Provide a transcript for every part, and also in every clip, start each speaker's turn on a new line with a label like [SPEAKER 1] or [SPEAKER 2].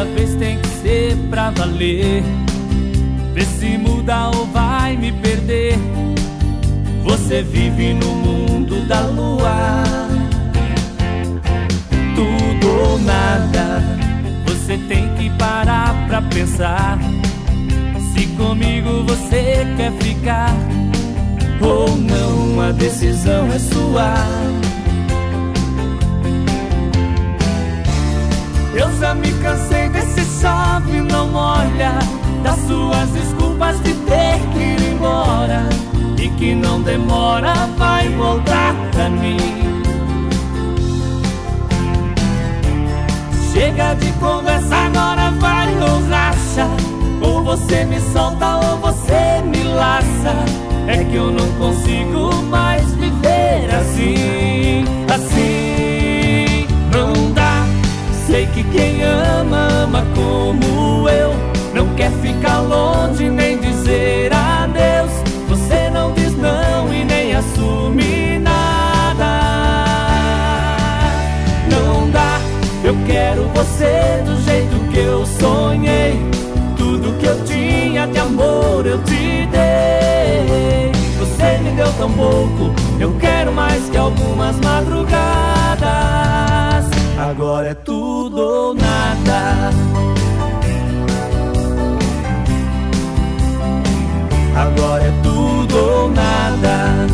[SPEAKER 1] Dessa vez tem que ser pra valer. Vê se muda ou vai me perder. Você vive no mundo da lua. Tudo ou nada. Você tem que parar pra pensar. Se comigo você quer ficar ou não, a decisão é sua. Eu já me cansei desse chove não molha, das suas desculpas de ter que ir embora, e que não demora vai voltar pra mim. Chega de conversa, agora vai ou racha. Ou você me solta ou você me laça. É que eu não consigo mais viver assim. Assim não dá. Sei que quem ama, ama como eu. Não quer ficar longe nem dizer adeus. Você não diz não e nem assume nada. Não dá. Eu quero você do jeito que eu sonhei. Tudo que eu tinha de amor eu te dei. Você me deu tão pouco, eu quero mais que algumas madrugadas. Agora é tudo ou nada. Agora é tudo ou nada.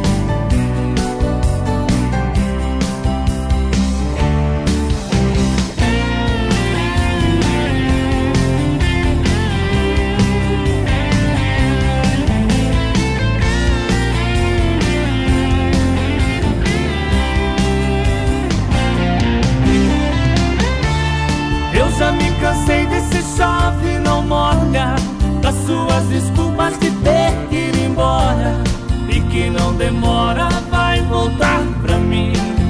[SPEAKER 1] Já me cansei desse chove não molha, das suas desculpas de ter que ir embora, e que não demora vai voltar pra mim.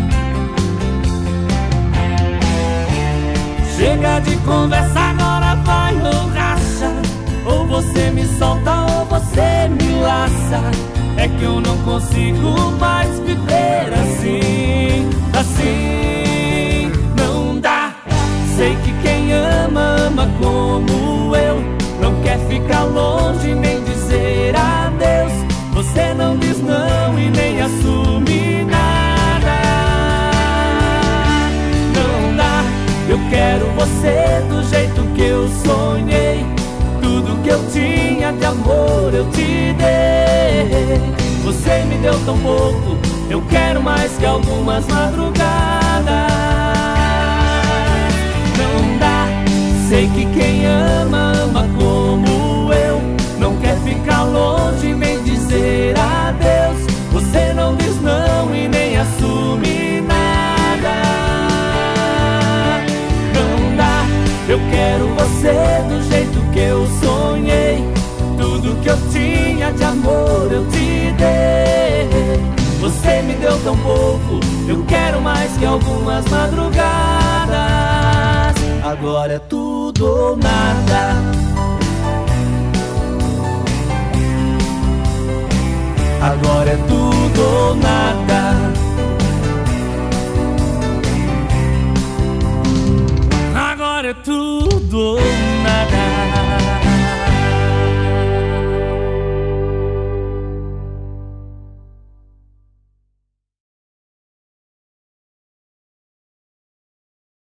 [SPEAKER 1] Chega de conversa, agora vai ou racha. Ou você me solta ou você me laça. É que eu não consigo mais viver assim. Assim não dá. Sei que quem ama, ama como eu. Não quer ficar longe nem dizer adeus. Você não diz não e nem assume nada. Não dá. Eu quero você do jeito que eu sonhei. Tudo que eu tinha de amor eu te dei. Você me deu tão pouco, eu quero mais que algumas madrugadas. Sei que quem ama, ama como eu. Não quer ficar longe nem dizer adeus. Você não diz não e nem assume nada. Não dá. Eu quero você do jeito que eu sonhei. Tudo que eu tinha de amor eu te dei. Você me deu tão pouco, eu quero mais que algumas madrugadas. Agora é tudo ou nada. Agora é tudo ou nada. Agora é tudo ou nada.